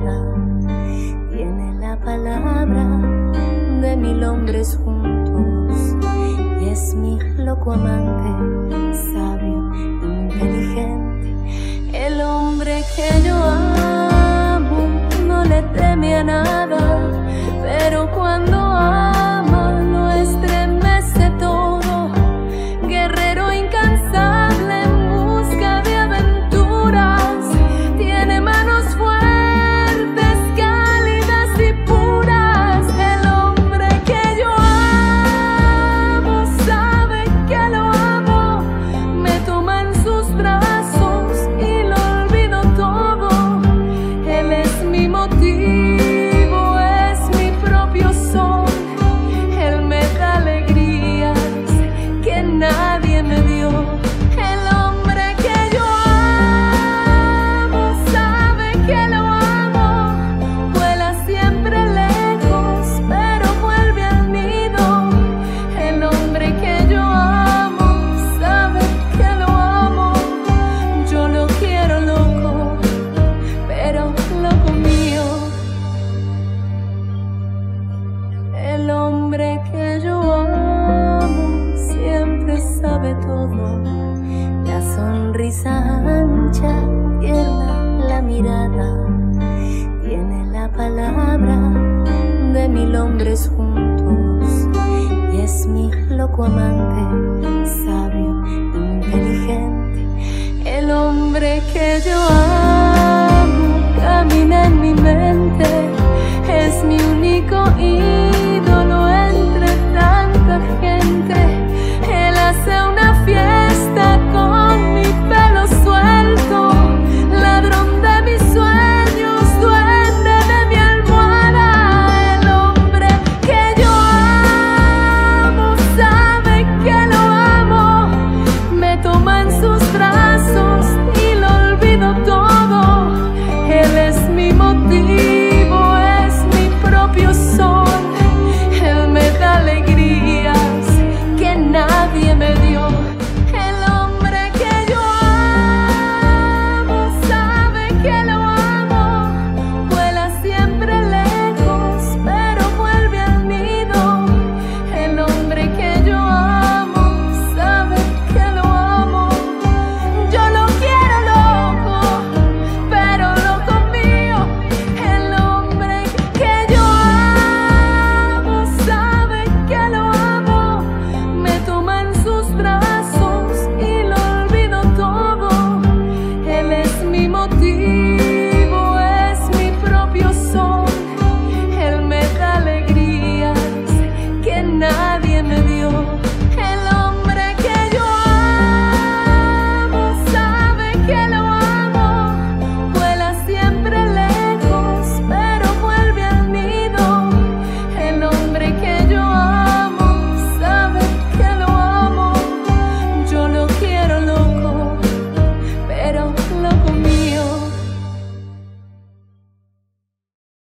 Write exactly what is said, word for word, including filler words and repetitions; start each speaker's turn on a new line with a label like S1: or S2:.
S1: mirada, tiene la palabra de mil hombres juntos y es mi loco amante, sabio, inteligente. El hombre que yo amo no le teme a nada, pero cuando ama lo estremece todo. Guerrero incansable en busca de aventuras, tiene manos fuertes, cálidas y puras. El hombre que yo amo sabe que lo amo, me toma en sus brazos y lo olvido todo. Él es mi motivo, es mi propio sol, él me da alegrías que nadie me dio. El hombre que yo amo sabe que lo amo, vuela siempre lejos pero vuelve al nido. El hombre que yo amo sabe que lo amo, yo lo quiero loco, pero loco mío. El hombre que yo amo siempre sabe todo, la sonrisa ancha, tierna la mirada, tiene la palabra de mil hombres juntos y es mi loco amante, sabio, inteligente. El hombre que yo amo camina en mi mente, es mi único ídolo entre tanta gente. Él hace una fiesta con mi pelo suelto, ladrón de mis sueños, duende de mi almohada. El hombre que yo amo sabe que lo amo, me toma en sus brazos y lo olvido todo. Él es mi motivo,